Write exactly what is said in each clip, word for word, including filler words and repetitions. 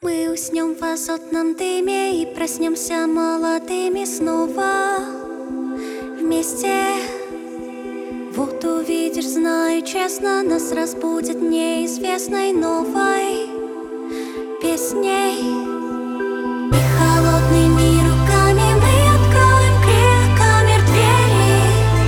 Мы уснем в азотном дыме и проснемся молодыми снова вместе. Вот увидишь, знаю честно, нас разбудит неизвестной новой песней. И холодными руками мы откроем крик камер двери,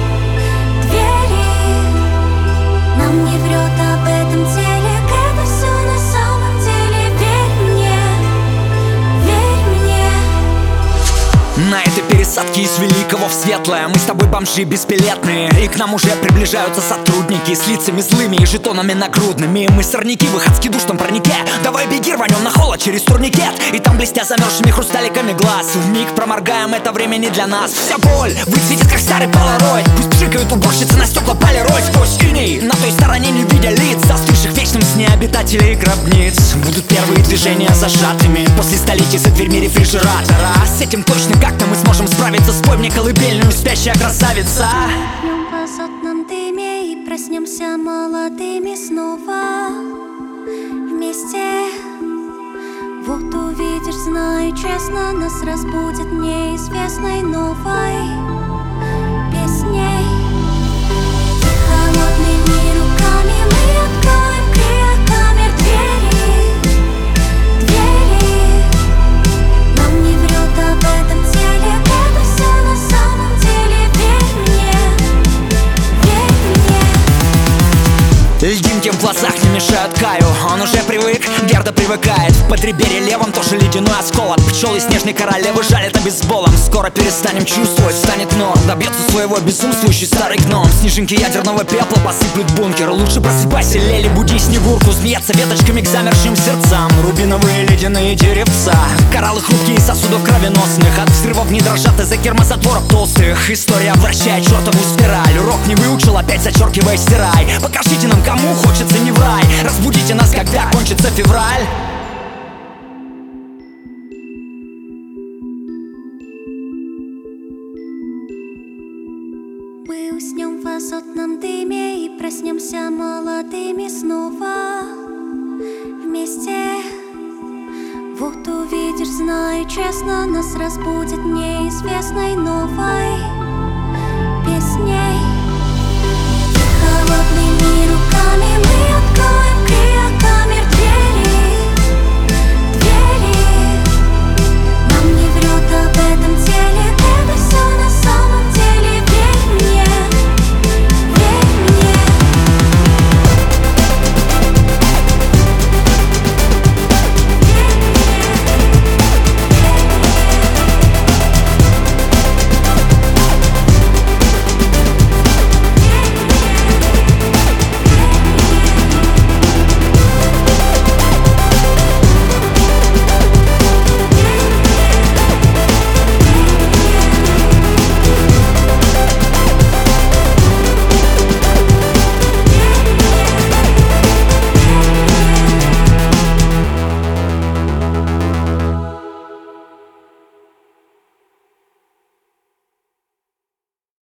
двери. Нам не врет об этом теле, это все на самом деле. Верь мне, верь мне. На этой пересадке из великого в светлое мы с тобой бомжи бесбилетные, и к нам уже приближаются сотрудники с лицами злыми и жетонами нагрудными. Мы сорняки в их адски душном парнике. Давай беги, рванем на холод через турникет, и там, блестя замерзшими хрусталиками глаз, вмиг проморгаем, это время не для нас. Вся боль высветит, как старый полароид. Пусть пшикают уборщицы на стекла полироль. Сквозь иней на той стороне, не видя лиц застывших в вечном сне обитателей гробниц, будут первые движения зажатыми после столетий за дверьми рефрижератора. С этим точно как-то мы сможем справиться. Спой мне колыбельную, спящая красавица. Днем в азотном дыме и проснемся молодыми снова вместе. Вот увидишь, знаю честно, нас разбудит неизвестной новой песней. И холодными руками мы откроем крик камер двери, двери. Нам не врет об этом теле, это все на самом деле. Верь мне, верь мне. Льдинки в глазах не мешают Каю, он уже привык, Герда привыкает. В подреберье левом тоже ледяной осколок. Пчелы снежной королевы жалят обезболом. Скоро перестанем чувствовать, станет норм. Добьется своего безумствующий старый гном. Снежинки ядерного пепла посыплют бункер. Лучше просыпайся, Лели, буди снегурку. Змеяться веточками к замерзшим сердцам. Рубиновые ледяные деревца, кораллы хрупкие сосудов кровеносных. От взрывов не дрожат из-за гермозатворов толстых. История вращает чертову спираль. Урок не выучил, опять зачеркивай, стирай. Покажите нам, кому хочется не в рай. Разбудите нас, когда кончится февраль. Мы уснем в азотном дыме и проснемся молодыми снова вместе. Вот увидишь, знаю честно, нас разбудит неизвестной новой